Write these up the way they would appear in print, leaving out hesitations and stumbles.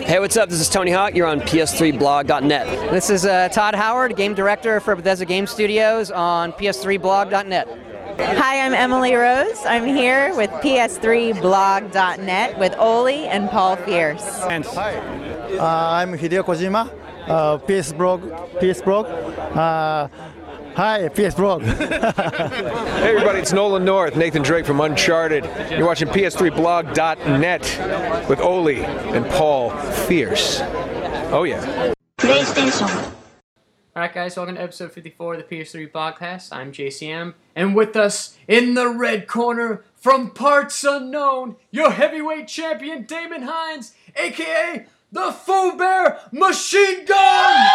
Hey, what's up? This is Tony Hawk. You're on PS3blog.net. This is Todd Howard, game director for Bethesda Game Studios on PS3blog.net. Hi, I'm Emily Rose. I'm here with PS3blog.net with Oli and Paul Fierce. Hi, I'm Hideo Kojima, PS Blog. Hi, PS Blog. Hey everybody, it's Nolan North, Nathan Drake from Uncharted. You're watching PS3blog.net with Oli and Paul Fierce. Oh yeah. PlayStation. Alright guys, welcome to episode 54 of the PS3 Blogcast. I'm JCM, and with us in the red corner, from parts unknown, your heavyweight champion Damon Hines, aka the Foo Bear Machine Gun!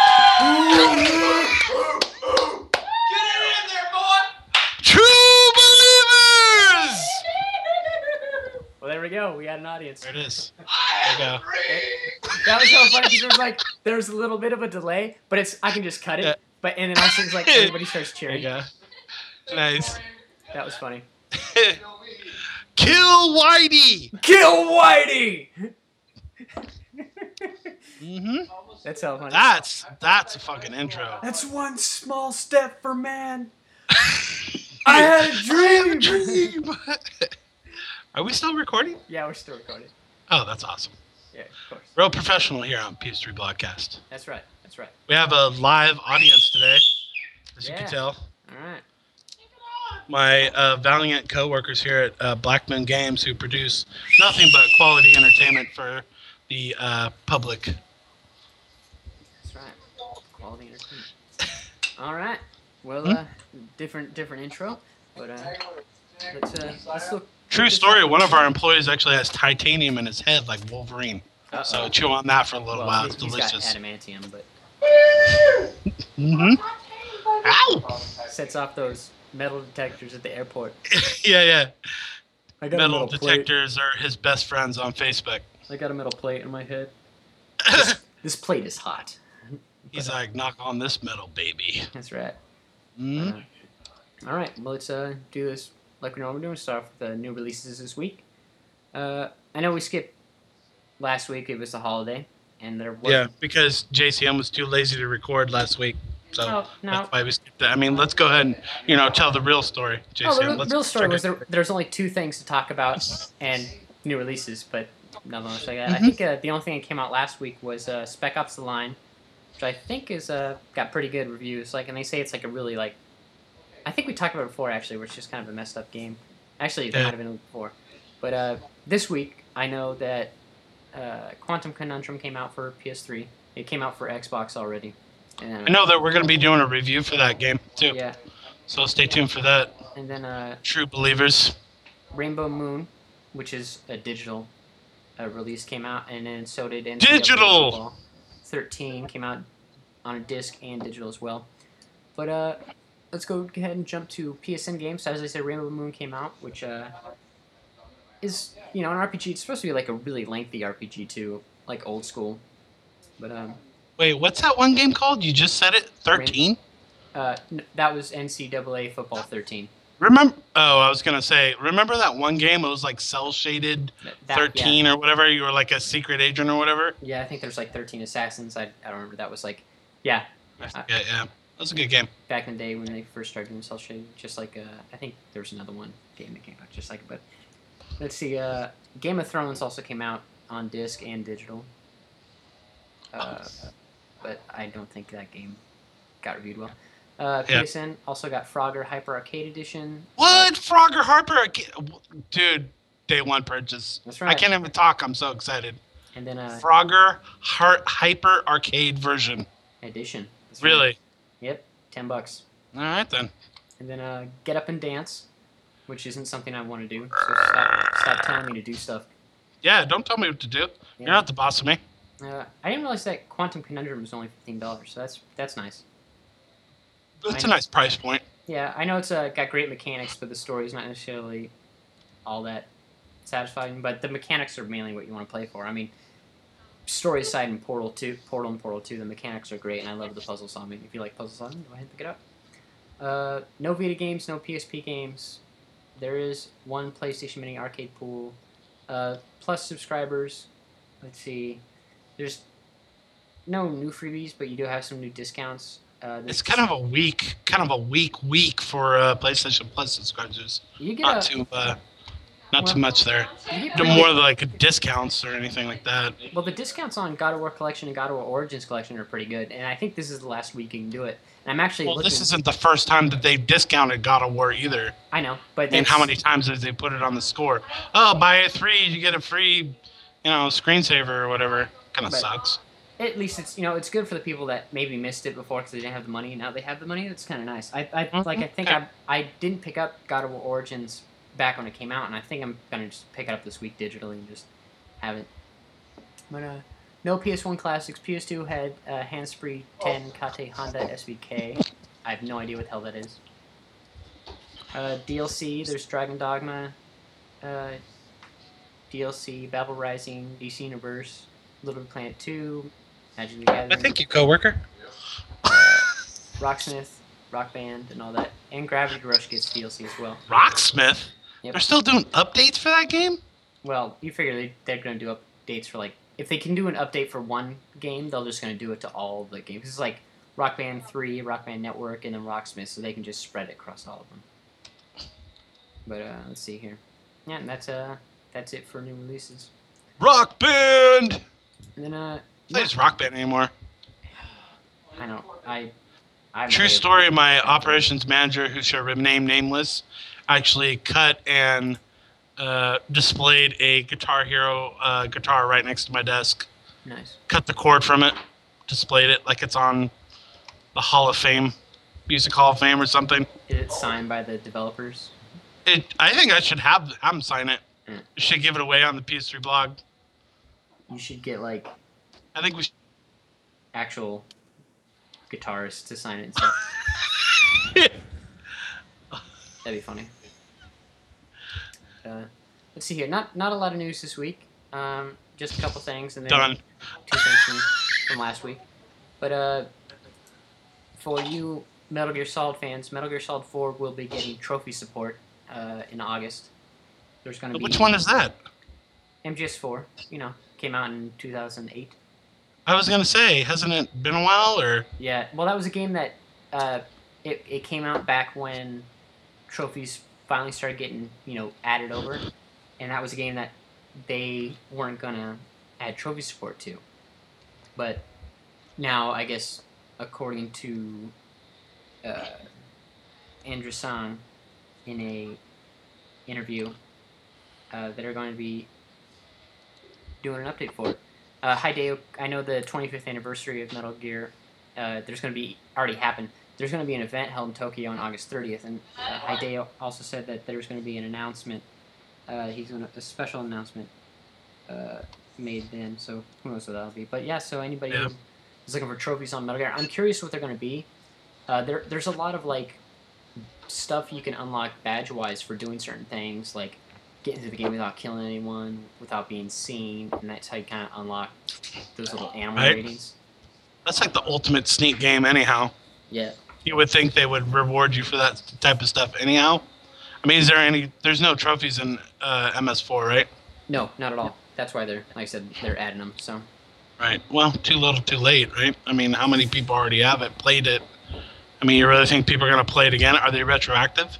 True believers! Well, there we go. We got an audience. There it is. There you go. That was so funny because there was a little bit of a delay, but I can just cut it. Yeah. And then all of a sudden, it's everybody starts cheering. There you go. Nice. That was funny. Kill Whitey! Kill Whitey! That's how funny. That's a fucking intro. That's one small step for man. I had a dream. Are we still recording? Yeah, we're still recording. Oh, that's awesome. Yeah, of course. Real professional here on PS3 Blogcast. That's right. That's right. We have a live audience today, as you can tell. All right. My valiant co-workers here at Blackman Games, who produce nothing but quality entertainment for the public. That's right. Quality entertainment. All right. Well, different intro, but let's look. True story. One of our employees actually has titanium in his head, like Wolverine. Uh-oh. So chew on that for a little while. It's He's delicious. got adamantium, but Ow! sets off those metal detectors at the airport. Yeah. I got Metal a metal plate. detectors are his best friends on Facebook. I got a metal plate in my head. This plate is hot. He's like, knock on this metal, baby. That's right. Mm. All right, well, let's do this like we normally do. Start off with the new releases this week. I know we skipped last week. It was the holiday, and there was Yeah, because JCM was too lazy to record last week. So No. that's why we skipped that. I mean, let's go ahead and, tell the real story, JCM. The real story was there's only two things to talk about and new releases, but nothing else like that. I think the only thing that came out last week was Spec Ops: The Line, which I think is got pretty good reviews. And they say it's a really I think we talked about it before actually, where it's just kind of a messed up game. Actually, it might have been before, but this week I know that Quantum Conundrum came out for PS3. It came out for Xbox already. And, I know that we're going to be doing a review for that game, too. Yeah. So stay tuned for that. And then True believers. Rainbow Moon, which is a digital release, came out, and then so did NCAA Digital! Football 13 came out on a disc and digital as well. But let's go ahead and jump to PSN games. So as I said, Rainbow Moon came out, which is an RPG. It's supposed to be a really lengthy RPG too, old school. But Wait, what's that one game called? You just said it? 13? that was NCAA Football 13. Remember that one game? It was cell shaded 13 or whatever. You were a secret agent or whatever. Yeah, I think there's 13 assassins. I don't remember. That was yeah. Yeah. That was a good game. Back in the day when they first started doing cell shading, just I think there was another game that came out just but let's see. Game of Thrones also came out on disc and digital. But I don't think that game got reviewed well. PSN also got Frogger Hyper Arcade Edition. What? Frogger Harper? Dude, day one purchase. That's right. I can't even talk. I'm so excited. And then Frogger Hyper Arcade version. Edition. That's Really? Right. Yep, $10. All right, then. And then Get Up and Dance, which isn't something I want to do. So stop telling me to do stuff. Yeah, don't tell me what to do. Yeah. You're not the boss of me. I didn't realize that Quantum Conundrum was only $15, so that's nice. That's a nice price point. Yeah, I know it's got great mechanics, but the story's not necessarily all that satisfying. But the mechanics are mainly what you want to play for. I mean, story aside in Portal and Portal 2, the mechanics are great, and I love the puzzle solving. If you like puzzle solving, go ahead and pick it up. No Vita games, no PSP games. There is one PlayStation Mini arcade pool. Plus subscribers. Let's see. there's no new freebies, but you do have some new discounts. It's kind of a weak week for PlayStation Plus subscribers. You get not too much there. you No get more like discounts or anything like that. Well, the discounts on God of War Collection and God of War Origins Collection are pretty good, and I think this is the last week you can do it. And I'm actually Well, looking. this isn't the first time that they've discounted God of War either. I know, but And how many times have they put it on the score? Oh, buy a 3, you get a free, screensaver or whatever. Kind of But- sucks. At least it's good for the people that maybe missed it before because they didn't have the money. Now they have the money. That's kind of nice. I didn't pick up God of War Origins back when it came out, and I think I'm gonna just pick it up this week digitally and just have it. But no PS1 classics. PS2 had Handspree 10 Kate Honda SVK. I have no idea what the hell that is. DLC. There's Dragon Dogma. DLC Babel Rising, DC Universe, Little Big Planet 2. Magic the Gathering, Thank you, coworker. Rocksmith, Rock Band, and all that. And Gravity Rush gets DLC as well. Rocksmith? Yep. They're still doing updates for that game? Well, you figure they're going to do updates for, like, if they can do an update for one game, they're just going to do it to all the games. It's like Rock Band 3, Rock Band Network, and then Rocksmith, so they can just spread it across all of them. But, let's see here. Yeah, and that's it for new releases. Rock Band! And then, It's Rock Band anymore. I know, I'm True story, my operations manager, who shall remain nameless, actually cut and displayed a Guitar Hero guitar right next to my desk. Nice. Cut the cord from it, displayed it like it's on the Hall of Fame, Music Hall of Fame or something. Is it signed by the developers? I think I should have them sign it. Mm. Should give it away on the PS3 blog. You should get, like, I think we should. actual guitarists to sign it and stuff. That'd be funny. Let's see here. Not a lot of news this week. Just a couple things, and then Done. 2 things from last week. But for you Metal Gear Solid fans, Metal Gear Solid 4 will be getting trophy support in August. There's going to be Which one is that? MGS4. Came out in 2008. I was gonna say, hasn't it been a while, or? Yeah, well, that was a game that it came out back when trophies finally started getting added over, and that was a game that they weren't gonna add trophy support to. But now, I guess, according to Andrew San in a interview, that are going to be doing an update for it. Hideo, I know the 25th anniversary of Metal Gear, there's going to be, already happened, there's going to be an event held in Tokyo on August 30th, and Hideo also said that there's going to be an announcement, a special announcement made then, so who knows what that'll be. But yeah, so anybody who is looking for trophies on Metal Gear, I'm curious what they're going to be. There's a lot of, like, stuff you can unlock badge-wise for doing certain things, like get into the game without killing anyone, without being seen, and that's how you kind of unlock those little animal ratings. That's like the ultimate sneak game anyhow. Yeah. You would think they would reward you for that type of stuff anyhow. I mean, there's no trophies in MS4, right? No, not at all. That's why like I said, they're adding them, so. Right. Well, too little too late, right? I mean, how many people already have it, played it? I mean, you really think people are going to play it again? Are they retroactive?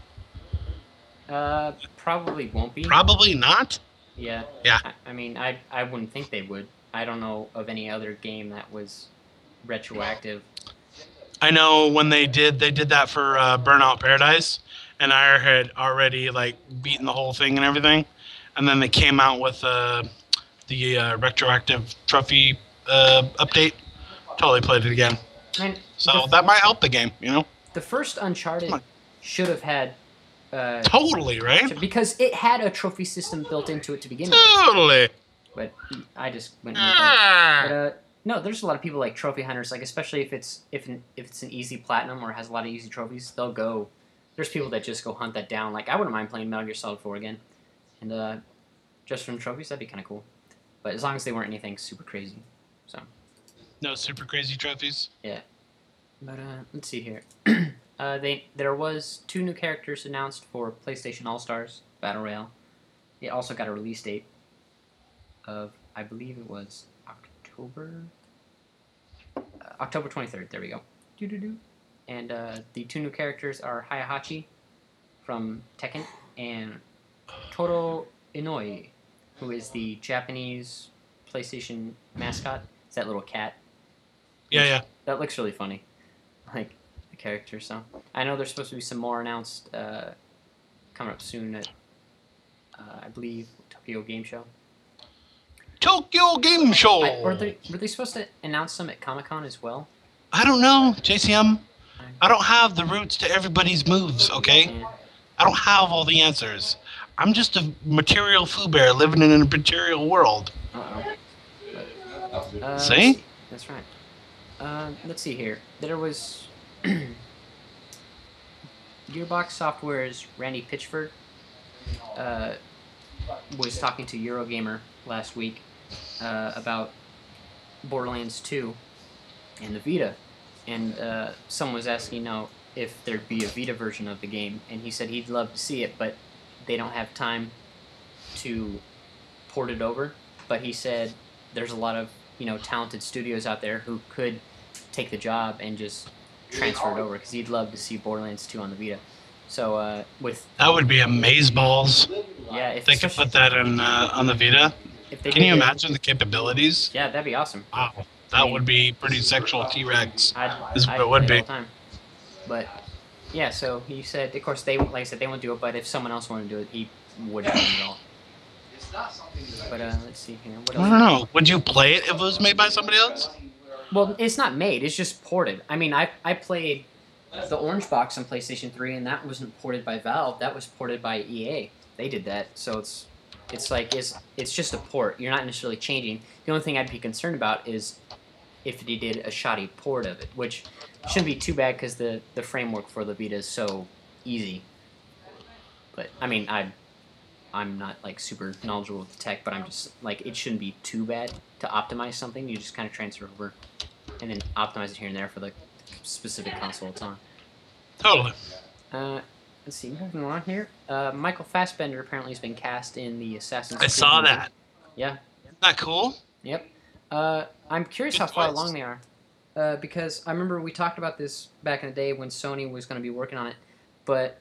Probably won't be. Probably not. Yeah. Yeah. I mean, I wouldn't think they would. I don't know of any other game that was retroactive. I know when they did that for Burnout Paradise, and I had already like beaten the whole thing and everything, and then they came out with the retroactive trophy update. Totally played it again. And So that might help the game, the first Uncharted should have had. Totally, right? Because it had a trophy system built into it to begin with. Totally. But I just went. But no, there's a lot of people like trophy hunters, like especially if it's an easy platinum or has a lot of easy trophies, they'll go. There's people that just go hunt that down. Like I wouldn't mind playing Metal Gear Solid 4 again, and just from trophies that'd be kind of cool. But as long as they weren't anything super crazy, so. No super crazy trophies. Yeah. But let's see here. There was 2 new characters announced for PlayStation All-Stars Battle Royale. It also got a release date of, I believe it was October 23rd. There we go. Doo-doo-doo. And the 2 new characters are Hayahachi from Tekken and Toro Inoi, who is the Japanese PlayStation mascot. It's that little cat. Yeah. That looks really funny. Like the character. So I know there's supposed to be some more announced coming up soon at I believe Tokyo Game Show. Tokyo Game Show. Were they supposed to announce some at Comic-Con as well? I don't know, JCM. I don't have the roots to everybody's moves, okay? Yeah. I don't have all the answers. I'm just a material Foo Bear living in a material world. Uh-oh. See? That's right. Let's see here. There was Gearbox Software's Randy Pitchford was talking to Eurogamer last week about Borderlands 2 and the Vita, and someone was asking if there'd be a Vita version of the game, and he said he'd love to see it, but they don't have time to port it over. But he said there's a lot of talented studios out there who could take the job and just transfer it over, because he'd love to see Borderlands 2 on the Vita. So with that would be amazeballs. Yeah, if they could put that on the Vita. Can you imagine the capabilities? Yeah, that'd be awesome. Wow, that would be pretty sexual T-Rex. Is what I'd it would play be. all the time. But yeah, so he said, of course, like I said, they won't do it. But if someone else wanted to do it, he wouldn't do it at all. But let's see here. What else? I don't know. Would you play it if it was made by somebody else? Well, it's not made. It's just ported. I mean, I played the Orange Box on PlayStation 3, and that wasn't ported by Valve. That was ported by EA. They did that. So it's just a port. You're not necessarily changing. The only thing I'd be concerned about is if they did a shoddy port of it, which shouldn't be too bad because the framework for the Vita is so easy. But I mean, I'm not like super knowledgeable with the tech, but I'm just like, it shouldn't be too bad to optimize something. You just kind of transfer over and then optimize it here and there for the specific console it's on. Totally. Let's see, moving on here. Michael Fassbender apparently has been cast in the Assassin's Creed I saw movie. that. Yeah. Isn't that cool? Yep. I'm curious how far along they are. Because I remember we talked about this back in the day when Sony was going to be working on it. But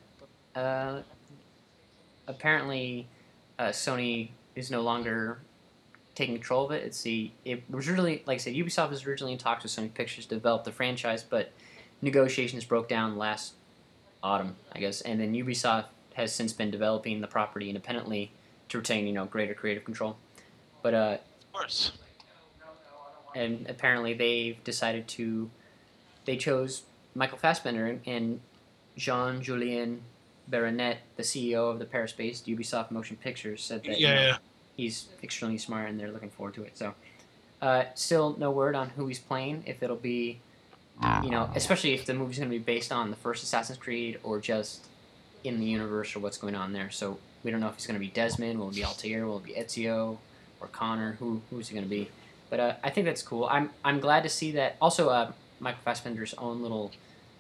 apparently Sony is no longer taking control of it. It was really, like I said, Ubisoft was originally in talks with Sony Pictures to develop the franchise, but negotiations broke down last autumn, I guess, and then Ubisoft has since been developing the property independently to retain, greater creative control. But of course. And apparently they chose Michael Fassbender and Jean-Julien Baronet, the CEO of the Paris-based Ubisoft Motion Pictures, said that he's extremely smart and they're looking forward to it. So, still no word on who he's playing, if it'll be, especially if the movie's going to be based on the first Assassin's Creed or just in the universe or what's going on there. So we don't know if he's going to be Desmond, will it be Altair, will it be Ezio, or Connor, who's he going to be? But I think that's cool. I'm glad to see that. Also, Michael Fassbender's own little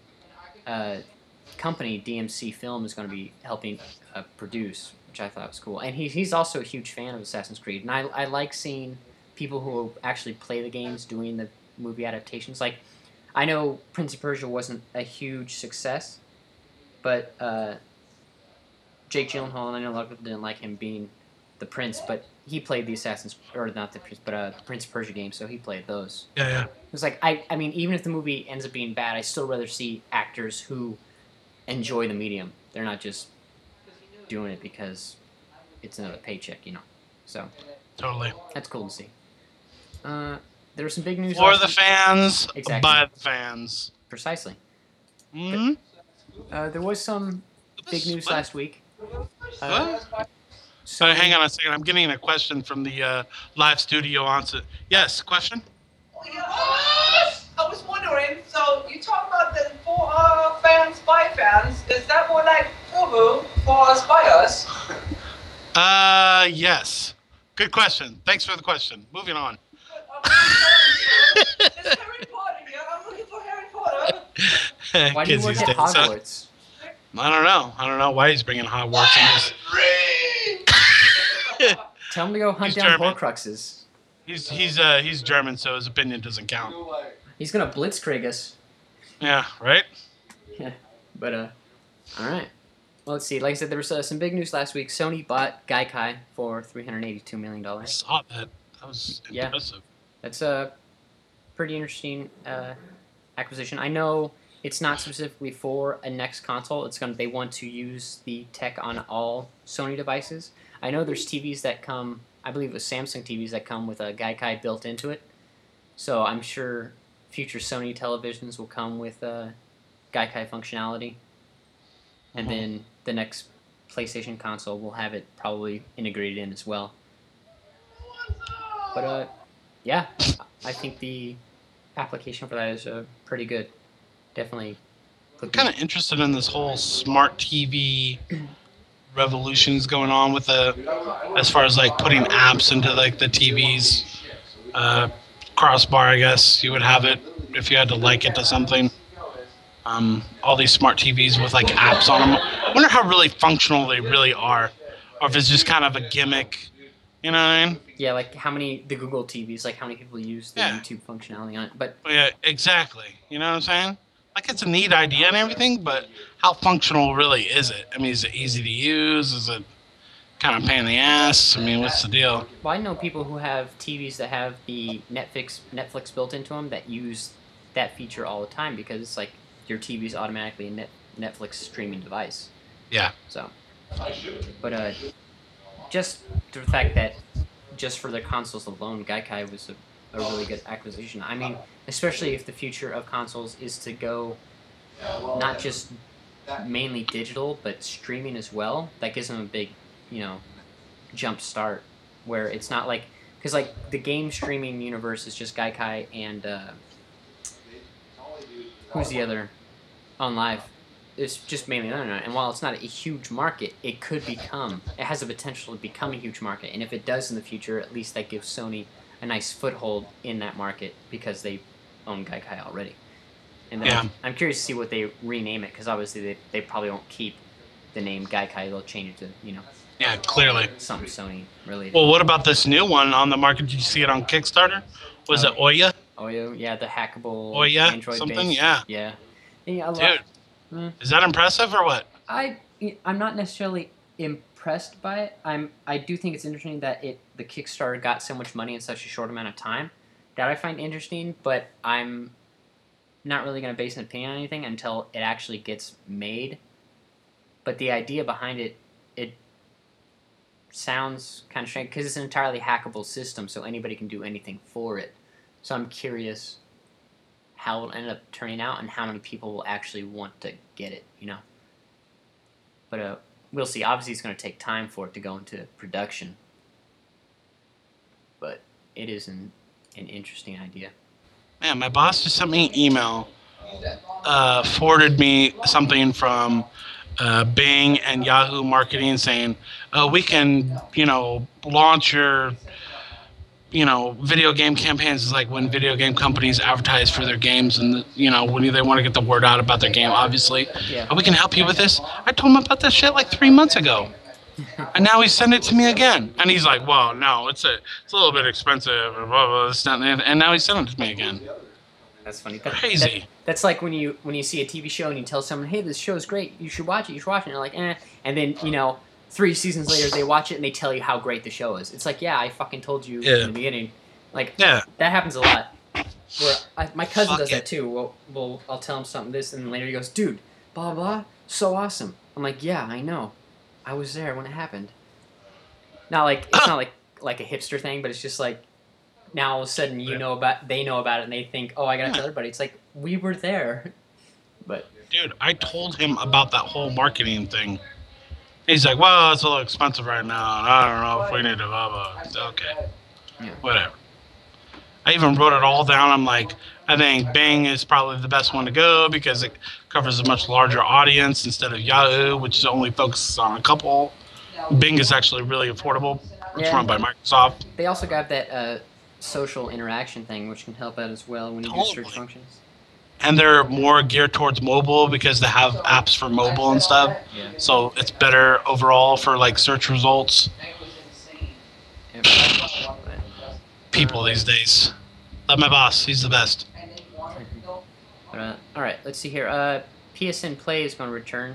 company, DMC Film, is going to be helping produce, which I thought was cool. And he's also a huge fan of Assassin's Creed, and I like seeing people who actually play the games doing the movie adaptations. Like, I know Prince of Persia wasn't a huge success, but Jake Gyllenhaal, and I know a lot of people didn't like him being the prince, but he played the Prince of Persia game, so he played those. Yeah. It was like, I mean, even if the movie ends up being bad, I still rather see actors who enjoy the medium. They're not just doing it because it's another paycheck, So Totally. that's cool to see. There was some big news. For the fans, Exactly. by the fans. Precisely. Hmm? There was some big news last week. So hang on a second. I'm getting a question from the live studio answer. Yes, question? Yes! I was wondering, so you talk about the for fans by fans. Is that more like FUBU for us by us? Yes. Good question. Thanks for the question. Moving on. It's Harry Potter here. I'm looking for Harry Potter. Why do you Kids work these at days, huh? Hogwarts? I don't know why he's bringing Hogwarts in this. Tell him to go hunt He's down German. Horcruxes. He's German, so his opinion doesn't count. He's gonna blitzkrieg us. Yeah, right. Yeah, but all right. Well, let's see. Like I said, there was some big news last week. Sony bought Gaikai for $382 million. I saw that. That was impressive. That's a pretty interesting acquisition. I know it's not specifically for a next console. They want to use the tech on all Sony devices. I know there's TVs that come. I believe it was Samsung TVs that come with a Gaikai built into it. So I'm sure future Sony televisions will come with Gaikai functionality. And then the next PlayStation console will have it probably integrated in as well. But yeah, I think the application for that is pretty good. Definitely. I'm kind of interested in this whole smart TV revolutions going on with as far as like putting apps into like the TV's crossbar. I guess you would have it if you had to like it to something. All these smart TVs with like apps on them. I wonder how really functional they really are, or if it's just kind of a gimmick. You know what I mean? Yeah, like the Google TVs, like how many people use the YouTube functionality on it. But yeah, exactly. You know what I'm saying? Like it's a neat idea and everything, but how functional really is it? I mean, is it easy to use? Is it kind of pain in the ass? I mean, what's the deal? Well, I know people who have TVs that have the Netflix built into them that use that feature all the time because it's like your TV's automatically a Netflix streaming device. Yeah. So, but just the fact that just for the consoles alone, Gaikai was a really good acquisition. I mean, especially if the future of consoles is to go not just mainly digital, but streaming as well, that gives them a big, jump start where it's not like, because like the game streaming universe is just Gaikai and who's the other on live? It's just mainly internet, and while it's not a huge market, it has the potential to become a huge market, and if it does in the future, at least that gives Sony a nice foothold in that market because they own Gaikai already. And then I'm curious to see what they rename it, because obviously they probably won't keep the name Gaikai, they'll change it to, Yeah, clearly. something Sony related. Well, what about this new one on the market? Did you see it on Kickstarter? Was it Ouya? Ouya, yeah, the hackable Ouya, Android something, based. yeah. Yeah, Dude, is that impressive or what? I'm not necessarily impressed by it. I do think it's interesting that the Kickstarter got so much money in such a short amount of time. That I find interesting, but I'm not really going to base an opinion on anything until it actually gets made. But the idea behind it sounds kind of strange because it's an entirely hackable system, so anybody can do anything for it. So I'm curious how it'll end up turning out and how many people will actually want to get it, But we'll see. Obviously, it's going to take time for it to go into production. But it is an interesting idea. Man, my boss just sent me an email, forwarded me something from Bing and Yahoo Marketing saying, we can, launch your, video game campaigns. Is like when video game companies advertise for their games and, when they want to get the word out about their game, obviously. Yeah. We can help you with this. I told him about this shit like 3 months ago. And now he sent it to me again. And he's like, well, no, it's a little bit expensive. Blah, blah, this, that, and now he's sending it to me again. That's funny. Crazy. That's like when you see a TV show and you tell someone, hey, this show is great. You should watch it. And you're like, eh. And then, 3 seasons later, they watch it and they tell you how great the show is. It's like, yeah, I fucking told you in the beginning. Like, that happens a lot. Where my cousin does that too. I'll tell him something this, and later he goes, dude, blah, blah, so awesome. I'm like, yeah, I know. I was there when it happened. Not like, it's not like a hipster thing, but it's just like, now all of a sudden they know about it, and they think, oh, I gotta tell everybody. It's like, we were there. But dude, I told him about that whole marketing thing. He's like, well, it's a little expensive right now, and I don't know if we need to blah, blah. It's okay. Yeah. Whatever. I even wrote it all down. I'm like, I think Bing is probably the best one to go because it covers a much larger audience instead of Yahoo, which only focuses on a couple. Bing is actually really affordable. It's run by Microsoft. They also got that social interaction thing, which can help out as well when you do search functions. And they're more geared towards mobile because they have apps for mobile and stuff. Yeah. So it's better overall for like search results. people these days. Love my boss. He's the best. All right, let's see here. PSN Play is going to return.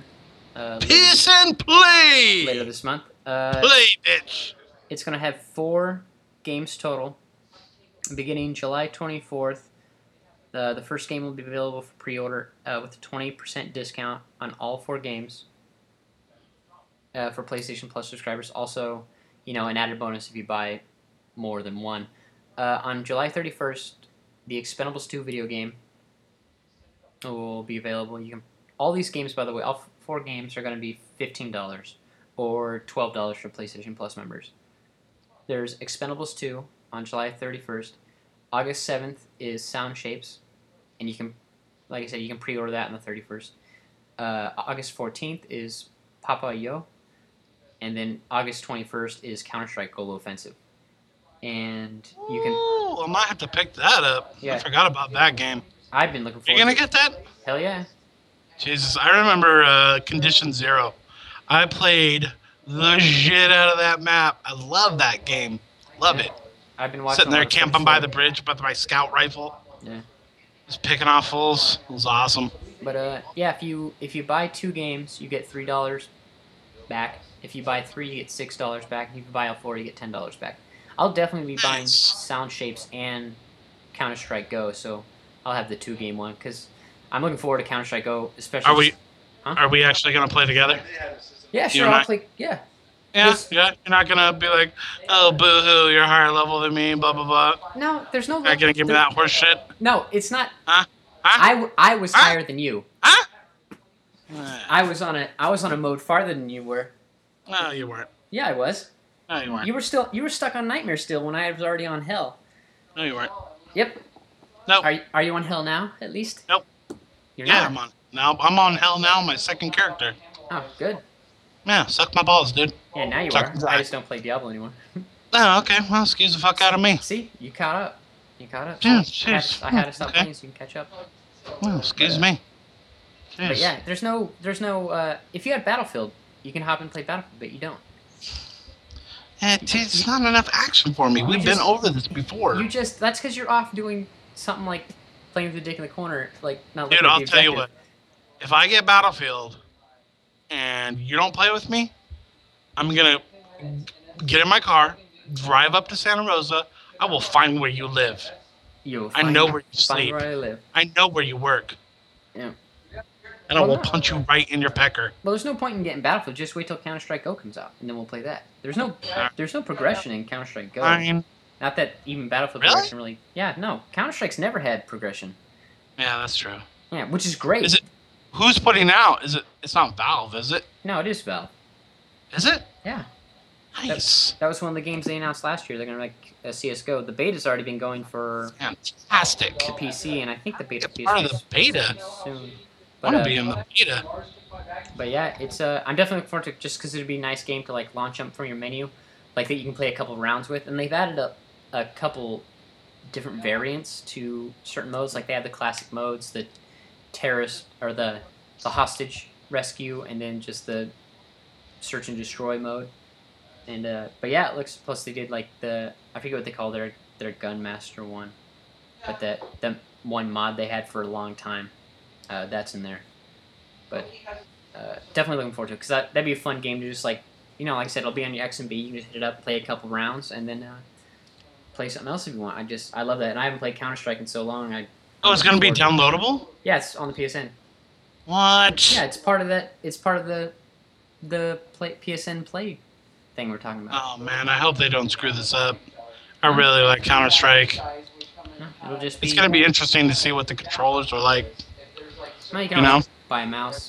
PSN Play! Later this month. Play, bitch! It's going to have 4 games total. Beginning July 24th, the first game will be available for pre-order with a 20% discount on all 4 games for PlayStation Plus subscribers. Also, an added bonus if you buy more than one. On July 31st, the Expendables 2 video game will be available. All these games, by the way, all 4 games are going to be $15 or $12 for PlayStation Plus members. There's Expendables 2 on July 31st. August 7th is Sound Shapes, and you can, like I said, you can pre-order that on the 31st. August 14th is Papa Yo, and then August 21st is Counter-Strike Global Offensive. And you can... Ooh, I might have to pick that up. Yeah. I forgot about that game. I've been looking forward You gonna to get that? Hell yeah. Jesus, I remember Condition Zero. I played the shit out of that map. I love that game. Love it. I've been watching Sitting there a lot of camping footage by for the it. bridge with my scout rifle. Yeah. Just picking off fools. It was awesome. But yeah, if you buy 2 games, you get $3 back. If you buy 3, you get $6 back. If you buy all 4, you get $10 back. I'll definitely be buying Nice. Sound Shapes and Counter-Strike Go, so I'll have the 2-game one because I'm looking forward to Counter-Strike Go, especially. Are we actually gonna play together? Yeah, You sure. and I'll I? play. Yeah. Yeah, Yes. yeah. You're not gonna be like, oh, boo-hoo, you're higher level than me, blah, blah, blah. No, there's no. You're not gonna give me that horse shit? No, it's not. Huh? Huh? I was Huh? higher than you. Huh? I was on a mode farther than you were. No, you weren't. Yeah, I was. No, you weren't. You were stuck on Nightmare still when I was already on Hell. No, you weren't. Yep. Nope. Are you on Hell now? At least. Nope. You're Yeah, not. I'm on hell now, my second character. Oh, good. Yeah, suck my balls, dude. Yeah, now you Suck are. my I dick. just don't play Diablo anymore. Oh, okay. Well, excuse the fuck out of me. See, you caught up. You caught up. Yeah, I jeez. had to stop Okay. playing so you can catch up. Well, excuse me. But Jeez. yeah, there's no. If you had Battlefield, you can hop and play Battlefield, but you don't. It's not enough action for me. We've been over this before. That's because you're off doing something like playing with the dick in the corner, like not Dude, looking at I'll the tell you objective. what. If I get Battlefield and you don't play with me, I'm gonna get in my car, drive up to Santa Rosa. I will find where you live. I know where you Find sleep. where I live. I know where you work. Yeah. And I Well, will no. punch you right in your pecker. Well, there's no point in getting Battlefield. Just wait till Counter-Strike Go comes out, and then we'll play that. There's no progression in Counter-Strike Go. Fine. Not that even Battlefield Really? progression really. Yeah, no. Counter-Strike's never had progression. Yeah, that's true. Yeah, which is great. Is it? Who's putting out? Is it? It's not Valve, is it? No, it is Valve. Is it? Yeah. Nice. That was one of the games they announced last year. They're gonna make a CS:GO. The beta's already been going for Fantastic. the PC, and I think the beta Get part of the beta. soon. I want to be in the beta. But yeah, it's I'm definitely looking forward to it just because it'd be a nice game to like launch up from your menu, like that you can play a couple rounds with, and they've added a couple different variants to certain modes. Like they have the classic modes, the terrorist or the hostage rescue, and then just the search and destroy mode. And but yeah, it looks. Plus they did like I forget what they call their Gunmaster one, but the one mod they had for a long time, that's in there. But definitely looking forward to it because that'd be a fun game to just like like I said, it'll be on your X and B. You can just hit it up, play a couple rounds, and then play something else if you want. I love that, and I haven't played Counter-Strike in so long. Oh, it's gonna be downloadable? Yeah, it's on the PSN. What? Yeah, it's part of that. It's part of the PSN Play thing we're talking about. Oh man, I hope they don't screw this up. I really like Counter-Strike. No, it'll just be. It's gonna be interesting to see what the controllers are like. No, you can you know? always buy a mouse.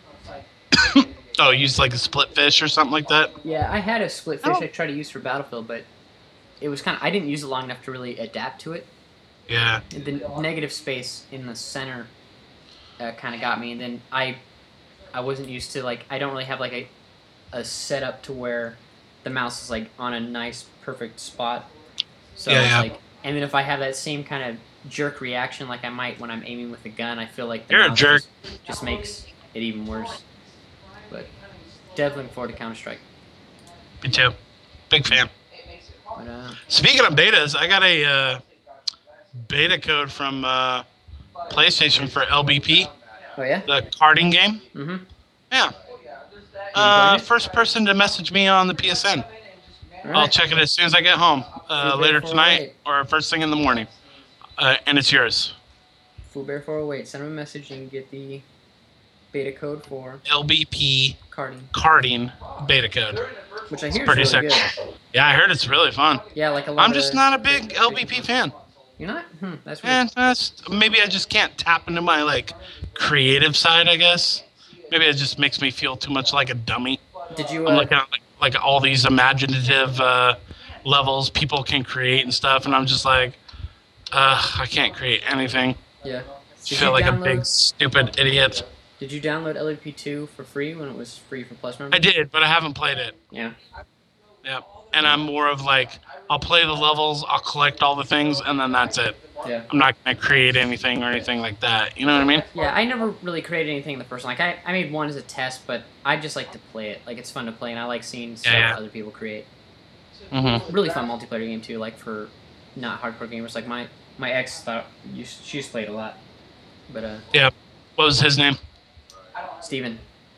Oh, use like a split fish or something like that. Yeah, I had a split fish Oh. I tried to use for Battlefield, but it was I didn't use it long enough to really adapt to it. Yeah. The negative space in the center kind of got me, and then I wasn't used to I don't really have like a setup to where the mouse is like on a nice perfect spot. So Yeah, it's yeah. like, and then if I have that same kind of jerk reaction like I might when I'm aiming with a gun, I feel like the You're a mouse jerk. just makes it even worse. But definitely looking forward to Counter-Strike. Me too. Big fan. But, Speaking of betas, I got a beta code from PlayStation for LBP, oh yeah. the karting game. Mm-hmm. Yeah. enjoying it? First person to message me on the PSN. All I'll right. check it as soon as I get home, later 408. tonight or first thing in the morning. And it's yours. Bear 408. Send him a message and get the beta code for LBP karting, beta code. which I hear Pretty is really sick. good. Yeah, I heard it's really fun. Yeah, like a lot. I'm just not a big LBP fan. You're not? That's weird. And maybe I just can't tap into my like creative side, I guess. Maybe it just makes me feel too much like a dummy. Did you? I'm looking at like all these imaginative levels people can create and stuff, and I'm just like, I can't create anything. Yeah. I feel like a big stupid idiot. Did you download LVP2 for free when it was free for Plus members? I did, but I haven't played it. Yeah. Yep. And I'm more of like, I'll play the levels, I'll collect all the things, and then that's it. Yeah. I'm not gonna create anything or anything like that. You know what I mean? Yeah, I never really created anything in the first one. Like I made one as a test, but I just like to play it. Like it's fun to play, and I like seeing stuff other people create. Mm-hmm. Really fun multiplayer game too. Like for not hardcore gamers. Like my ex thought she used to play it a lot, but Yeah. What was his name? Steven.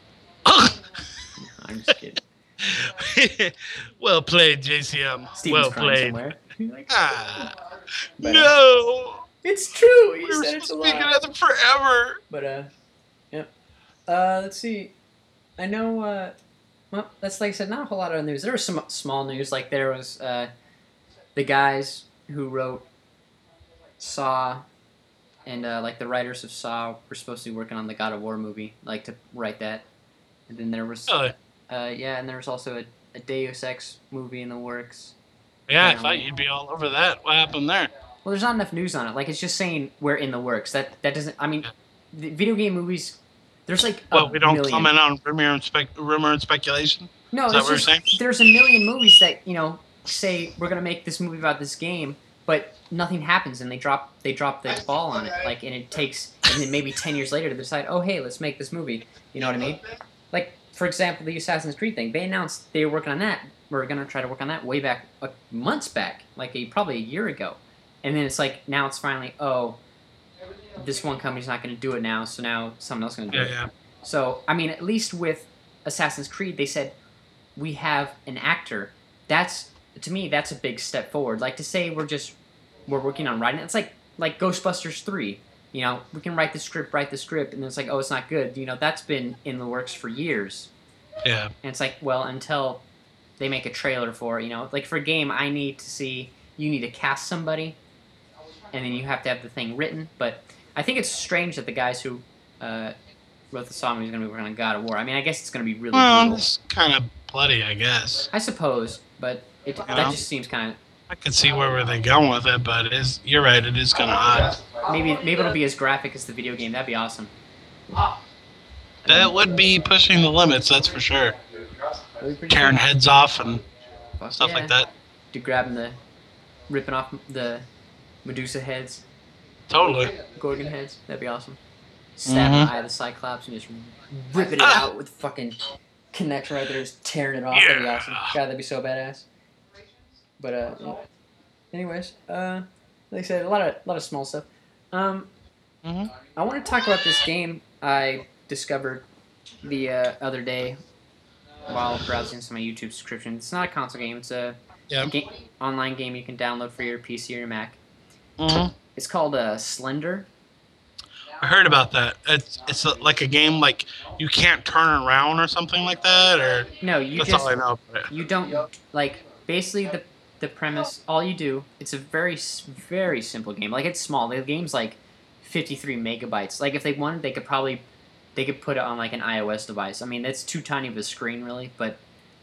I'm just kidding. Well played, JCM. Steven's well crying played. somewhere. Like, but, No. it's true. He We were said it's supposed a to be lie. together forever. But yeah. Let's see. I know. Well, that's like I said. Not a whole lot of news. There was some small news. Like there was the guys who wrote Saw, and like the writers of Saw were supposed to be working on the God of War movie, like to write that. And then there was. Really? Yeah, and there was also a Deus Ex movie in the works. Yeah, I thought you'd be all over that. What happened there? Well, there's not enough news on it. Like it's just saying we're in the works. That doesn't. I mean, the video game movies. There's like Well, we don't million. comment on rumor and speculation. No, Is that it's what you're just, saying? there's a million movies that say we're gonna make this movie about this game, but nothing happens, and they drop the ball on it. Like, and it takes, and then maybe 10 years later to decide, oh hey, let's make this movie. You know what I mean? Like for example, the Assassin's Creed thing. They announced they were working on that. We're gonna try to work on that way back, months back, like probably a year ago, and then it's like now it's finally this one company's not gonna do it now, so now someone else is gonna do it. Yeah. So, I mean, at least with Assassin's Creed, they said, we have an actor. To me, that's a big step forward. Like, to say we're working on writing it, it's like Ghostbusters 3. We can write the script, and then it's like, oh, it's not good. That's been in the works for years. Yeah. And it's like, well, until they make a trailer for it, like for a game, I need to see, you need to cast somebody, and then you have to have the thing written. But I think it's strange that the guys who wrote the Saw movie is going to be working on God of War. I mean, I guess it's going to be really brutal. It's kind of bloody, I guess. I suppose, but that just seems kind of... I could see where they're going with it, but you're right, it is kind of odd. Maybe it'll be as graphic as the video game. That'd be awesome. That would be pushing the limits, that's for sure. Tearing heads off and stuff like that. Ripping off the Medusa heads. Totally. Gorgon heads. That'd be awesome. Stabbing the eye of the Cyclops and just ripping it out with fucking connection right there, just tearing it off. That'd be awesome. God, that'd be so badass. But anyways, like I said, a lot of small stuff. I want to talk about this game I discovered the other day while browsing some of my YouTube subscriptions. It's not a console game. It's a online game you can download for your PC or your Mac. It's called Slender. I heard about that. It's like a game like you can't turn around or something like that, or no, that's all I know about it. You don't like basically the premise. All you do, it's a very very simple game. Like it's small. The game's like 53 megabytes. Like if they wanted, they could put it on like an iOS device. I mean, that's too tiny of a screen really, but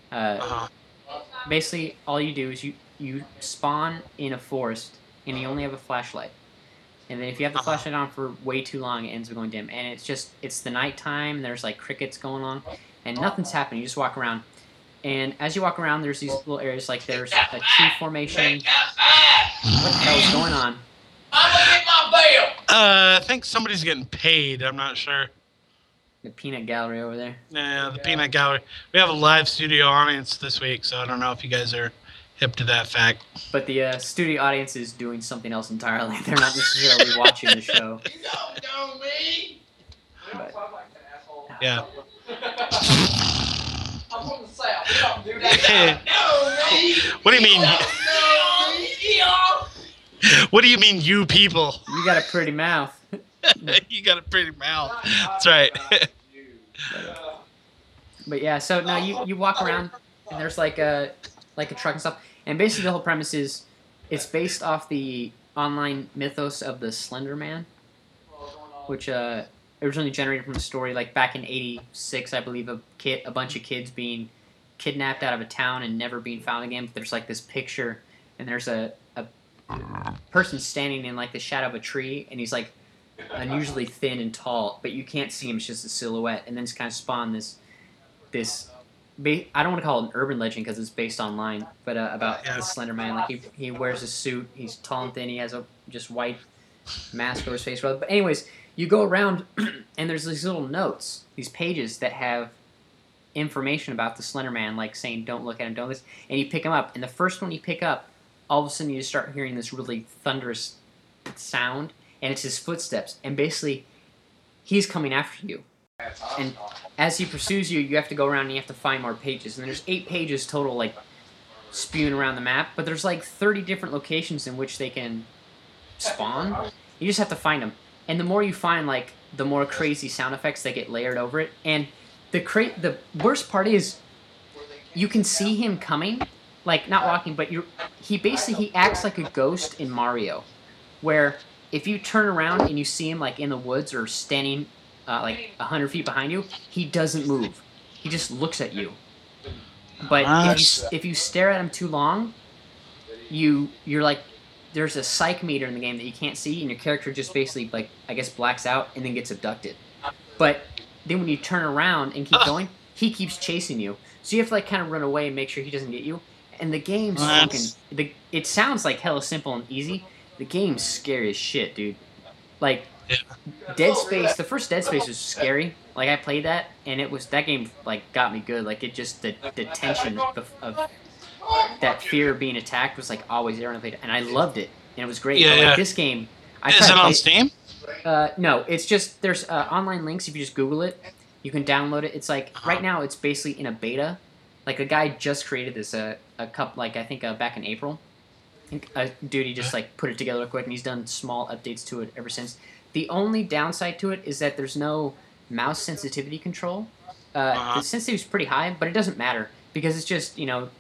basically all you do is you spawn in a forest and you only have a flashlight. And then if you have the flashlight on for way too long, it ends up going dim. And it's the nighttime, and there's like crickets going on, and nothing's happening. You just walk around. And as you walk around, there's these little areas, like there's a tree formation. What the hell is going on? I'm gonna get my bail. I think somebody's getting paid. I'm not sure. The peanut gallery over there. Yeah, the Peanut Gallery. We have a live studio audience this week, so I don't know if you guys are hip to that fact. But the studio audience is doing something else entirely. They're not necessarily watching the show. You don't know me. But, Yeah. I'm from the South. We don't do that. You don't know me. What do you mean? You don't know me. Yeah. What do you mean, you people? you got a pretty mouth. You got a pretty mouth. That's right. But yeah, so now you walk around and there's like a truck and stuff, and basically the whole premise is it's based off the online mythos of the Slender Man, which originally generated from a story like back in '86, I believe, a bunch of kids being kidnapped out of a town and never being found again. But there's like this picture, and there's a person standing in like the shadow of a tree, and he's like unusually thin and tall, but you can't see him; it's just a silhouette, and then it's kind of spawned this. I don't want to call it an urban legend because it's based online, but about the Slender Man. Like he wears a suit, he's tall and thin, he has a just white mask over his face. But anyways, you go around and there's these little notes, these pages that have information about the Slender Man, like saying don't look at him, don't this, and you pick him up, and the first one you pick up, all of a sudden you just start hearing this really thunderous sound, and it's his footsteps, and basically he's coming after you. And as he pursues you, you have to go around and you have to find more pages. And there's 8 pages total, like, spewing around the map. But there's, like, 30 different locations in which they can spawn. You just have to find them. And the more you find, like, the more crazy sound effects that get layered over it. And the worst part is you can see him coming. Like, not walking, but he acts like a ghost in Mario. Where if you turn around and you see him, like, in the woods or standing... like 100 feet behind you, he doesn't move. He just looks at you. But if you stare at him too long, you're like, there's a psych meter in the game that you can't see, and your character just basically, like, I guess blacks out and then gets abducted. But then when you turn around and keep going, he keeps chasing you. So you have to, like, kind of run away and make sure he doesn't get you. And the game's fucking... It sounds like hella simple and easy. The game's scary as shit, dude. Like... Dead Space, the first Dead Space was scary. Like, I played that, and that game, like, got me good. Like, it just, the tension of that fear of being attacked was, like, always there when I played it. And I loved it, and it was great. But, like, this game... Is it on Steam? No, it's just, there's online links. If you just Google it, you can download it. It's, like, right now, it's basically in a beta. Like, a guy just created this, I think, back in April. A dude, he just, like, put it together real quick, and he's done small updates to it ever since. The only downside to it is that there's no mouse sensitivity control. The sensitivity is pretty high, but it doesn't matter because it's just,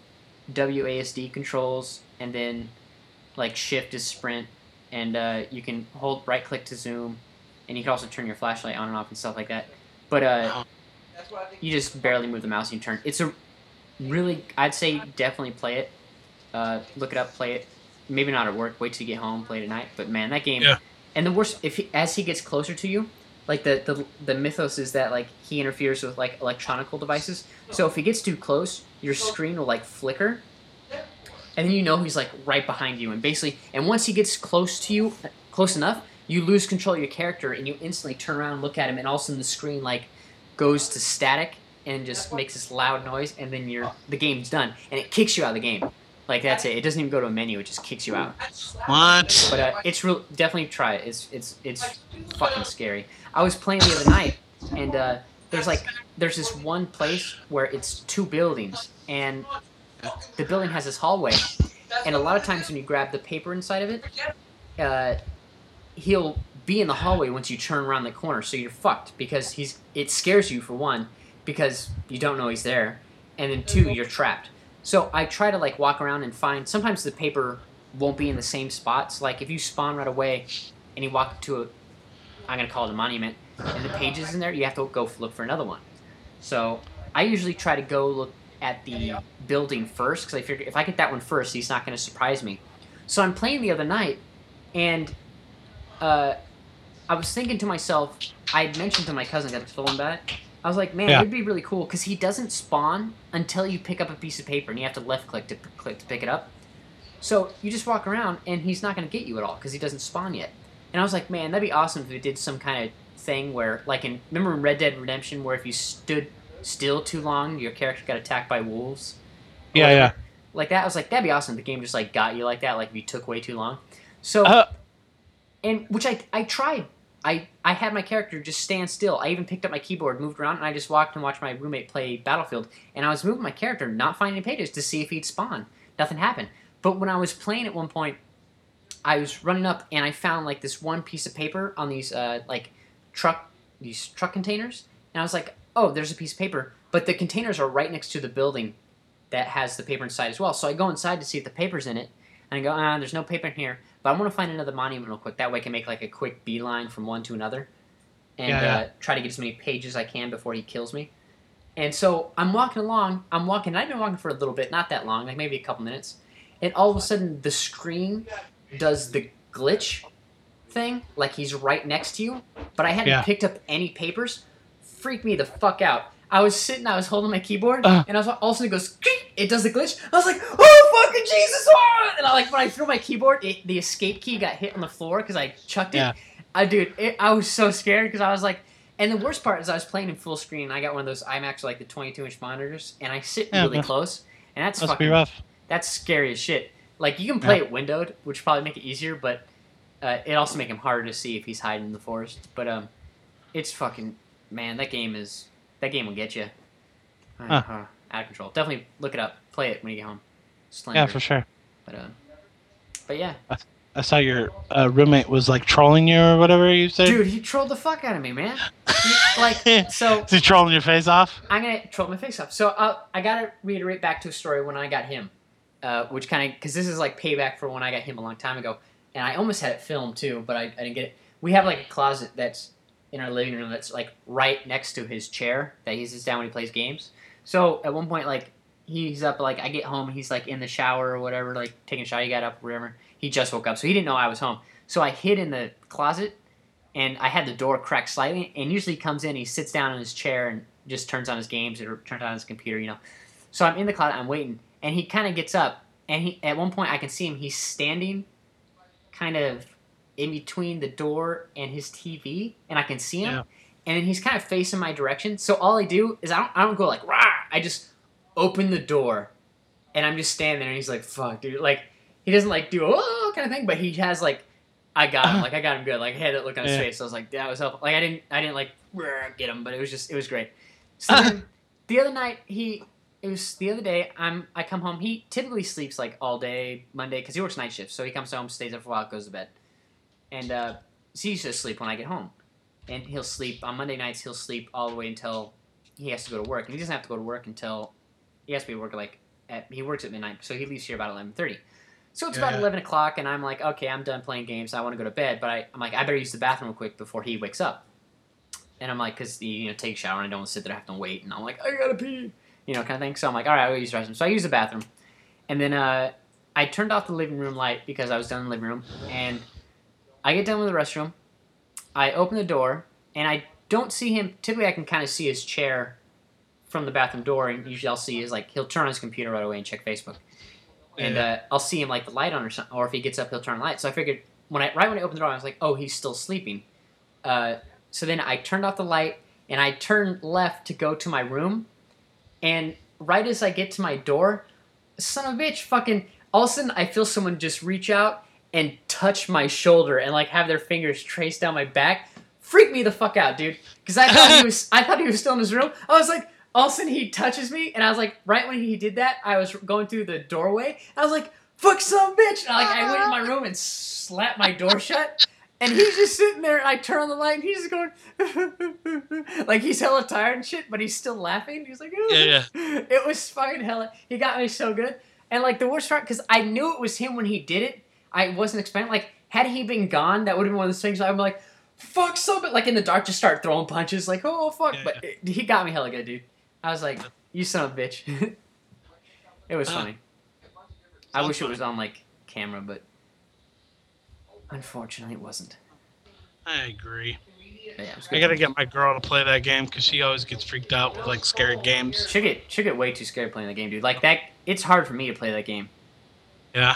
WASD controls, and then like shift is sprint, and you can hold right click to zoom, and you can also turn your flashlight on and off and stuff like that. But you just barely move the mouse and you turn. It's a really, I'd say definitely play it. Look it up, play it. Maybe not at work. Wait till you get home, play it at night. But man, that game. Yeah. And the worst, as he gets closer to you, like the mythos is that like he interferes with like electronical devices. So if he gets too close, your screen will like flicker, and then he's like right behind you. And once he gets close to you, close enough, you lose control of your character, and you instantly turn around and look at him, and all of a sudden the screen like goes to static and just makes this loud noise, and then the game's done, and it kicks you out of the game. Like, that's it. It doesn't even go to a menu. It just kicks you out. What? But it's real. Definitely try it. It's fucking scary. I was playing the other night, and there's this one place where it's 2 buildings, and the building has this hallway, and a lot of times when you grab the paper inside of it, he'll be in the hallway once you turn around the corner, so you're fucked because it scares you for one because you don't know he's there, and then 2, you're trapped. So I try to like walk around and find. Sometimes the paper won't be in the same spots. Like if you spawn right away, and you walk up to I'm gonna call it a monument, and the page is in there, you have to go look for another one. So I usually try to go look at the building first because I figure if I get that one first, he's not gonna surprise me. So I'm playing the other night, and I was thinking to myself, I had mentioned to my cousin, I told him about it. I was like, man, it'd be really cool because he doesn't spawn until you pick up a piece of paper, and you have to left click to pick it up. So you just walk around, and he's not going to get you at all because he doesn't spawn yet. And I was like, man, that'd be awesome if it did some kind of thing where, like remember in Red Dead Redemption, where if you stood still too long, your character got attacked by wolves? Yeah. like that. I was like, that'd be awesome. The game just like got you like that, like if you took way too long. So, and which I tried. I had my character just stand still. I even picked up my keyboard, moved around, and I just walked and watched my roommate play Battlefield. And I was moving my character, not finding any pages to see if he'd spawn. Nothing happened. But when I was playing at one point, I was running up and I found like this one piece of paper on these truck containers. And I was like, oh, there's a piece of paper. But the containers are right next to the building that has the paper inside as well. So I go inside to see if the paper's in it. And I go, there's no paper in here. But I want to find another monument real quick. That way I can make like a quick beeline from one to another. And try to get as many pages as I can before he kills me. And so I'm walking along. I've been walking for a little bit, not that long, like maybe a couple minutes. And all of a sudden the screen does the glitch thing, like he's right next to you. But I hadn't picked up any papers. Freaked me the fuck out. I was holding my keyboard, and all of a sudden it goes, it does the glitch. I was like, oh, fucking Jesus! And when I threw my keyboard, the escape key got hit on the floor because I chucked it. I was so scared because I was like, and the worst part is I was playing in full screen, and I got one of those IMAX, like the 22-inch monitors, and I sit really close, and that's fucking rough. That's scary as shit. Like, you can play it windowed, which probably make it easier, but it also make him harder to see if he's hiding in the forest. But it's fucking, man, that game will get you. Out of control. Definitely look it up. Play it when you get home. Slender. Yeah, for sure. But yeah. I saw your roommate was like trolling you or whatever you said. Dude, he trolled the fuck out of me, man. Is he trolling your face off? I'm gonna troll my face off. So I gotta reiterate back to a story when I got him, which kind of, because this is like payback for when I got him a long time ago, and I almost had it filmed too, but I didn't get it. We have like a closet that's in our living room that's like right next to his chair that he sits down when he plays games. So at one point, like, he's up, like, I get home and he's like in the shower or whatever, like taking a shower. He got up or whatever. He just woke up, so he didn't know I was home. So I hid in the closet, and I had the door cracked slightly. And usually he comes in, he sits down in his chair and just turns on his games or turns on his computer, you know. So I'm in the closet, I'm waiting, and he kind of gets up, and at one point I can see him. He's standing kind of in between the door and his TV, and I can see him. Yeah. And then he's kind of facing my direction. So all I do is I don't go like, rah! I just open the door, and I'm just standing there, and he's like, fuck, dude. Like, he doesn't like do oh kind of thing, but he has like, I got him. Like, I got him good. Like, I had that look on his face. So I was like, that was helpful. Like, I didn't like get him, but it was great. So then the other night, the other day, I come home. He typically sleeps like all day Monday because he works night shifts. So he comes home, stays up for a while, goes to bed, and so he used to sleep when I get home. And he'll sleep on Monday nights. He'll sleep all the way until he has to go to work. And he doesn't have to go to work until he has to be working he works at midnight, so he leaves here about 11:30. So it's about 11 o'clock, and I'm like, okay, I'm done playing games. I want to go to bed, but I'm like, I better use the bathroom real quick before he wakes up. And I'm like, because take a shower, and I don't want to sit there, I have to wait. And I'm like, I gotta pee, kind of thing. So I'm like, all right, I'll use the restroom. So I use the bathroom, and then I turned off the living room light because I was done in the living room, and I get done with the restroom. I open the door, and I don't see him. Typically, I can kind of see his chair from the bathroom door, and usually I'll see he'll turn on his computer right away and check Facebook. And I'll see him like the light on or something, or if he gets up, he'll turn the light. So I figured right when I opened the door, I was like, oh, he's still sleeping. So then I turned off the light, and I turned left to go to my room, and right as I get to my door, son of a bitch, fucking, all of a sudden I feel someone just reach out and touch my shoulder and like have their fingers trace down my back. Freak me the fuck out, dude. Because I thought he was still in his room. I was like, all of a sudden he touches me, and I was like, right when he did that, I was going through the doorway. I was like, fuck some bitch. And I went in my room and slapped my door shut. And he's just sitting there, and I turn on the light, and he's just going, like, he's hella tired and shit, but he's still laughing. He's like, yeah. It was fucking hella, he got me so good. And, like, the worst part, because I knew it was him when he did it. I wasn't expecting, like, had he been gone, that would have been one of those things I'm like, fuck something, like, in the dark, just start throwing punches, like, oh, fuck. Yeah, but he got me hella good, dude. I was like, you son of a bitch. It was funny. I wish it was on, like, camera, but unfortunately it wasn't. I agree. Yeah, I gotta get my girl to play that game because she always gets freaked out with, like, scary games. She'll get way too scared playing that game, dude. Like, that, it's hard for me to play that game. Yeah.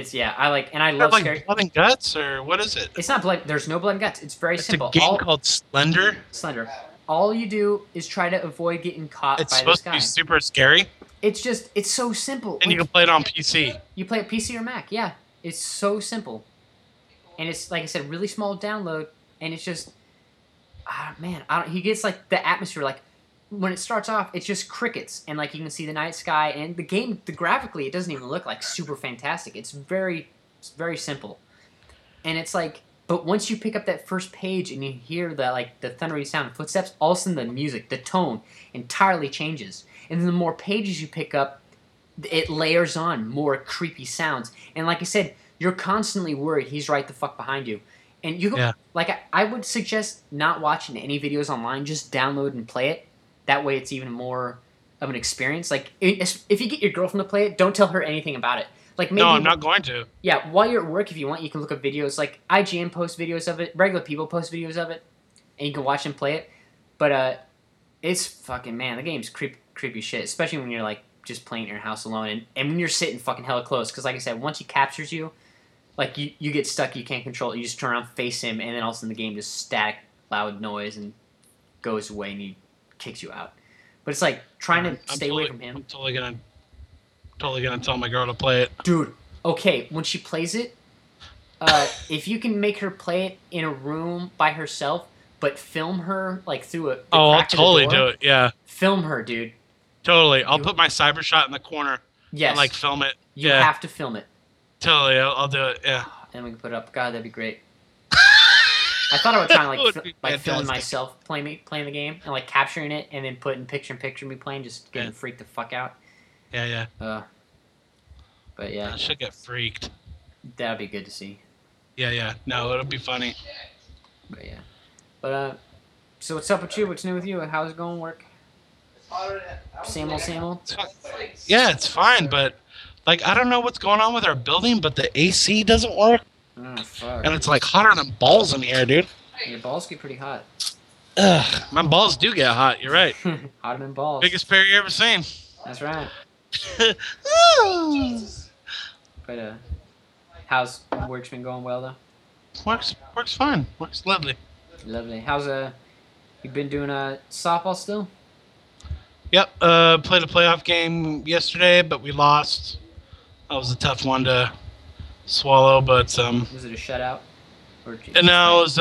I love like scary. Blood and Guts, or what is it? It's not blood. There's no blood and guts. It's very simple. It's a game called Slender. All you do is try to avoid getting caught by this guy. It's supposed to be super scary. it's so simple. And you can play it on PC. You play it PC or Mac, yeah. It's so simple. And it's, like I said, really small download, and it's just, he gets, like, the atmosphere, like, when it starts off, it's just crickets, and, like, you can see the night sky, and graphically, it doesn't even look, like, super fantastic. It's very simple. And it's, like, but once you pick up that first page and you hear the thundery sound of footsteps, all of a sudden the music, the tone, entirely changes. And then the more pages you pick up, it layers on more creepy sounds. And like I said, you're constantly worried he's right the fuck behind you. And you go, I would suggest not watching any videos online, just download and play it. That way it's even more of an experience. Like, if you get your girlfriend to play it, don't tell her anything about it. Like, maybe, no, I'm not going to. Yeah, while you're at work, if you want, you can look up videos. Like, IGN posts videos of it, regular people post videos of it, and you can watch them play it. But it's fucking, man, the game's creepy shit, especially when you're, like, just playing in your house alone, and when you're sitting fucking hella close, because, like I said, once he captures you, like, you get stuck, you can't control it, you just turn around, face him, and then all of a sudden the game just static, loud noise, and goes away, and he kicks you out. But it's like, trying to stay away from him. I'm totally gonna tell my girl to play it. Dude, okay, when she plays it, if you can make her play it in a room by herself, but film her, like, through a I'll totally do it, yeah. Film her, dude. Totally. I'll put my cyber shot in the corner. Yes. And, like, film it. You have to film it. Totally, I'll do it, yeah. And we can put it up. God, that'd be great. I thought I would try and, film myself playing the game, and, like, capturing it, and then putting picture-in-picture me playing, just getting freaked the fuck out. Yeah. But yeah. I should get freaked. That'd be good to see. Yeah. No, it'll be funny. But yeah. But so what's up with you? What's new with you? How's it going? Work? Same old. Yeah, it's fine, but like I don't know what's going on with our building, but the AC doesn't work. Oh fuck. And it's like hotter than balls in here, dude. Your balls get pretty hot. Ugh, my balls do get hot. You're right. Hotter than balls. Biggest pair you ever seen. That's right. But how's work's been going well though? Works fine. Works lovely. Lovely. How's you been doing softball still? Yep. Played a playoff game yesterday, but we lost. That was a tough one to swallow, but Was it a shutout? Or and now it was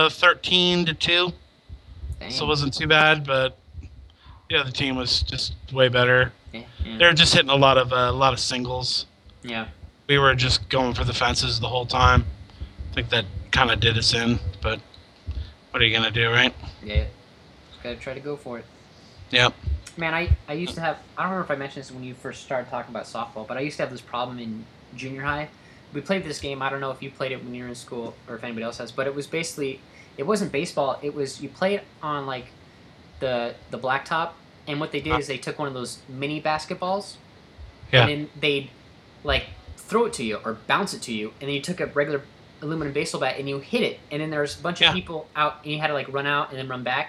13-2. Dang. So it wasn't too bad, but yeah, the team was just way better. Yeah. They were just hitting a lot of singles. Yeah. We were just going for the fences the whole time. I think that kind of did us in, but what are you gonna do, right? Yeah. Just gotta try to go for it. Yep. Man, I used to have, I don't remember if I mentioned this when you first started talking about softball, but I used to have this problem in junior high. We played this game, I don't know if you played it when you were in school or if anybody else has, but it was basically, it wasn't baseball, it was, you play it on like the blacktop, and what they did is they took one of those mini basketballs, and then they'd like throw it to you or bounce it to you, and then you took a regular aluminum baseball bat and you hit it, and then there's a bunch of people out, and you had to like run out and then run back.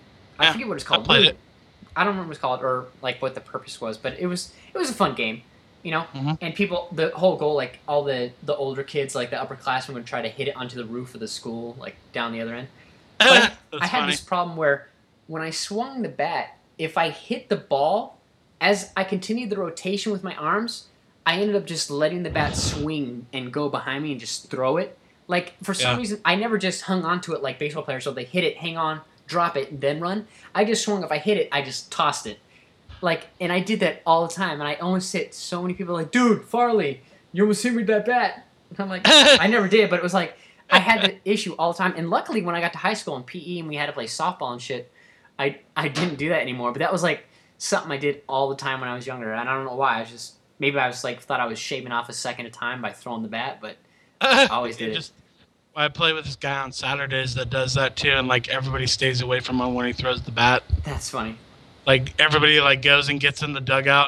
I forget what it's called. I played it. I don't remember what it's called or like what the purpose was, but it was a fun game, you know. Mm-hmm. And people, the whole goal, like all the older kids, like the upperclassmen, would try to hit it onto the roof of the school, like down the other end. But I had this problem where when I swung the bat, if I hit the ball, as I continued the rotation with my arms, I ended up just letting the bat swing and go behind me and just throw it. Like for some reason, I never just hung on to it like baseball players. So they hit it, hang on, drop it, and then run. I just swung. If I hit it, I just tossed it. Like, and I did that all the time. And I almost hit so many people like, dude, Farley, you almost hit me with that bat. And I'm like, I never did, but it was like, I had the issue all the time. And luckily, when I got to high school and PE and we had to play softball and shit, I didn't do that anymore. But that was like something I did all the time when I was younger. And I don't know why. Maybe I was like, thought I was shaving off a second at a time by throwing the bat, but I always did it. I play with this guy on Saturdays that does that too, and like everybody stays away from him when he throws the bat. That's funny. Like everybody like goes and gets in the dugout.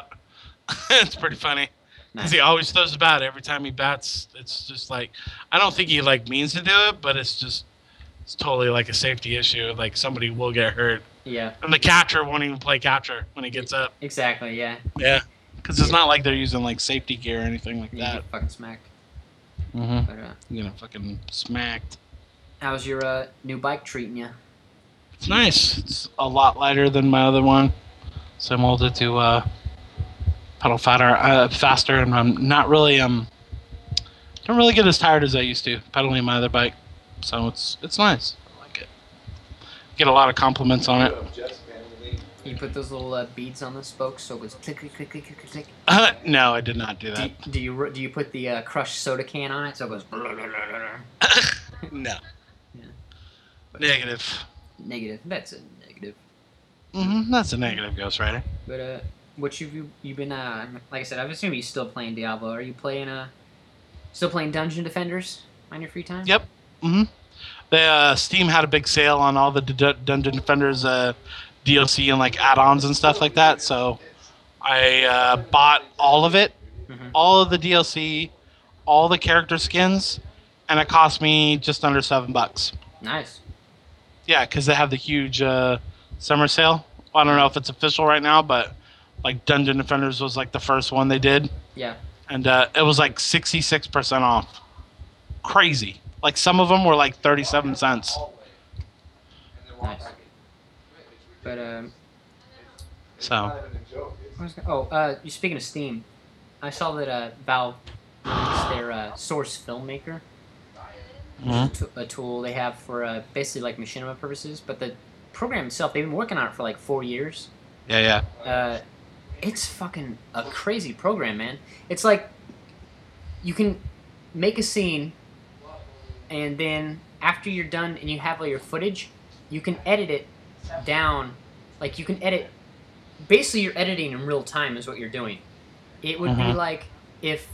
It's pretty funny because he always throws the bat every time he bats. It's just like I don't think he like means to do it, but it's totally like a safety issue. Like somebody will get hurt. Yeah. And the catcher won't even play catcher when he gets up. Exactly. Yeah. Yeah. Because it's not like they're using like safety gear or anything like that. You get fucking smacked. Mm-hmm. But, you're gonna fucking smacked. How's your new bike treating you? It's nice. It's a lot lighter than my other one, so I'm able to pedal faster, and I'm not really don't really get as tired as I used to pedaling my other bike. So it's nice. I like it. Get a lot of compliments on it. You put those little beads on the spokes so it goes click, click, click, click, click, click. No, I did not do that. Do you put the crushed soda can on it so it goes blah, blah, blah, blah, blah. No. Yeah. Negative. Negative. That's a negative. That's a negative, Ghost Rider. But what you've been like I said, I assume you're still playing Diablo. Are you playing still playing Dungeon Defenders on your free time? Yep. The Steam had a big sale on all the Dungeon Defenders DLC and like add-ons and stuff like that. So I bought all of it, all of the DLC, all the character skins, and it cost me just under $7. Nice. Yeah, because they have the huge summer sale. I don't know if it's official right now, but like Dungeon Defenders was like the first one they did. Yeah. And it was like 66% off. Crazy. Like some of them were like 37 cents. Nice. But So. You speaking of Steam, I saw that Valve released their Source Filmmaker, a tool they have for basically like machinima purposes. But the program itself, they've been working on it for like 4 years. Yeah. It's fucking a crazy program, man. It's like you can make a scene, and then after you're done and you have all your footage, you can edit it down. Like you can edit. Basically, you're editing in real time is what you're doing. It would be like if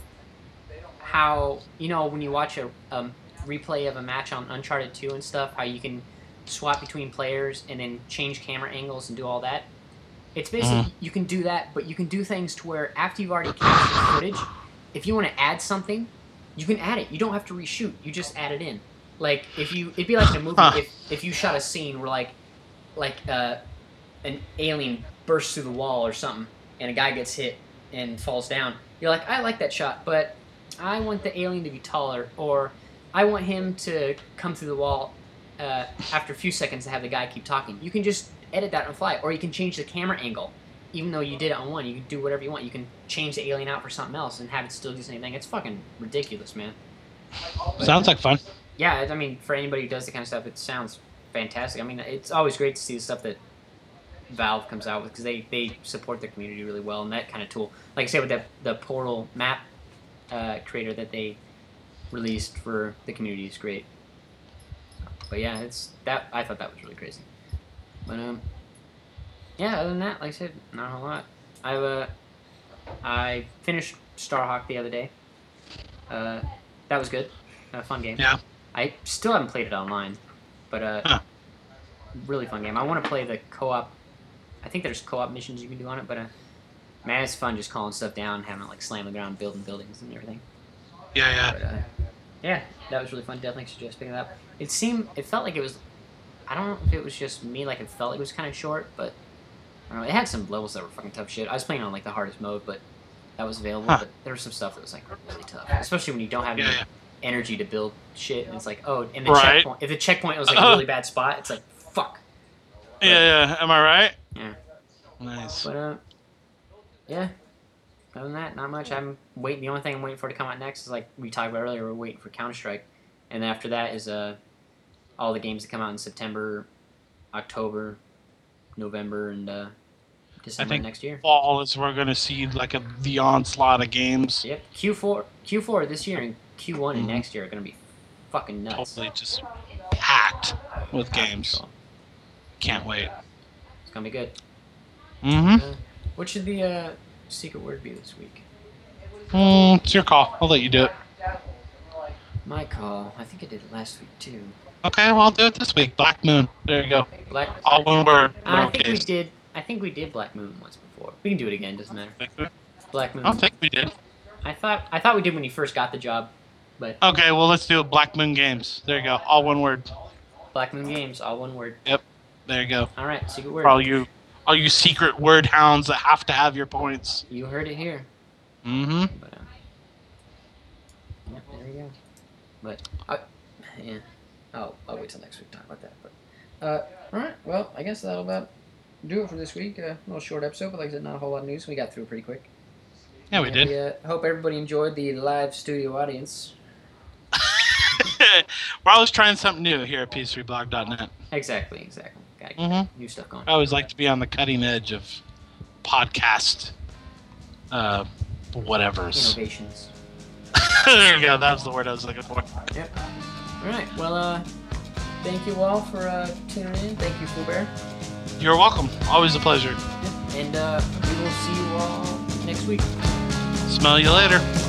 how when you watch a replay of a match on Uncharted 2 and stuff, how you can swap between players and then change camera angles and do all that. It's basically you can do that, but you can do things to where after you've already captured footage, if you want to add something, you can add it. You don't have to reshoot. You just add it in. Like it'd be like in a movie if you shot a scene where like an alien bursts through the wall or something, and a guy gets hit and falls down. You're like, I like that shot, but I want the alien to be taller, or I want him to come through the wall after a few seconds to have the guy keep talking. You can just edit that on the fly, or you can change the camera angle. Even though you did it on one, you can do whatever you want. You can change the alien out for something else and have it still do the same thing. It's fucking ridiculous, man. Sounds like fun. Yeah, I mean, for anybody who does the kind of stuff, it sounds fantastic. I mean, it's always great to see the stuff that Valve comes out with, because they support their community really well, and that kind of tool, like I said, with the Portal map creator that they released for the community is great. But yeah, I thought that was really crazy. But yeah, other than that, like I said, not a whole lot. I finished Starhawk the other day. That was good. A fun game. Yeah. I still haven't played it online, but really fun game. I want to play the co-op. I think there's co-op missions you can do on it, but man, it's fun just calling stuff down, having it like slam the ground, building buildings and everything. Yeah. But, yeah, that was really fun. Definitely suggest picking it up. It felt like it was. I don't know if it was just me, like it felt like it was kind of short, but I don't know. It had some levels that were fucking tough shit. I was playing on like the hardest mode, but that was available. But there was some stuff that was like really tough, especially when you don't have any energy to build shit. And it's like, oh, and the checkpoint. If the checkpoint was like a really bad spot, it's like fuck. But, yeah. Am I right? Yeah. Nice. But yeah. Other than that, not much. I'm waiting. The only thing I'm waiting for to come out next is like we talked about earlier. We're waiting for Counter-Strike, and then after that is all the games that come out in September, October, November, and December next year. Fall is we're gonna see like the onslaught of games. Yep. Q4 this year and Q1 and next year are gonna be fucking nuts. Totally just packed with games. Can't wait. It's gonna be good. What should the secret word be this week? It's your call. I'll let you do it. My call. I think I did it last week too. Okay, well I'll do it this week. Black Moon. There you go. All one word. I think we did Black Moon once before. We can do it again. Doesn't matter. Black Moon. I don't think we did. I thought we did when you first got the job, but. Okay, well let's do it. Black Moon Games. There you go. All one word. Black Moon Games. All one word. Yep. There you go. All right. Secret word. For all you secret word hounds that have to have your points. You heard it here. But, yeah, there you go. But yeah. I'll wait till next week to talk about that. But alright, well, I guess that'll about do it for this week. A little short episode, but like I said, not a whole lot of news. We got through it pretty quick. Yeah, we did. We hope everybody enjoyed the live studio audience. We're always trying something new here at ps3blog.net. Exactly. Gotta get new stuff going. I always like to be on the cutting edge of podcast whatevers. Innovations. There you go. That was the word I was looking for. Yep. All right. Well, thank you all for tuning in. Thank you, Full Bear. You're welcome. Always a pleasure. And we will see you all next week. Smell you later.